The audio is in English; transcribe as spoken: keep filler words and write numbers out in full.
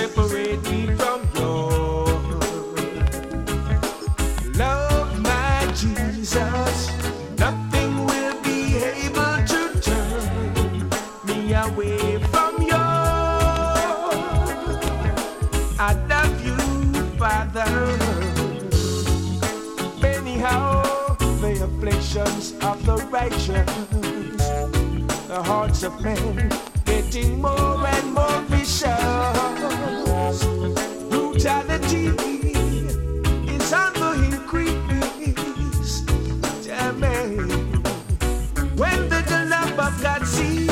separate me from your love, my Jesus. Nothing will be able to turn me away from you. I love you, Father. Anyhow, the afflictions of the righteous, the hearts of men getting more and more vicious. Brutality is on the increase. Damn it. When the love of God sees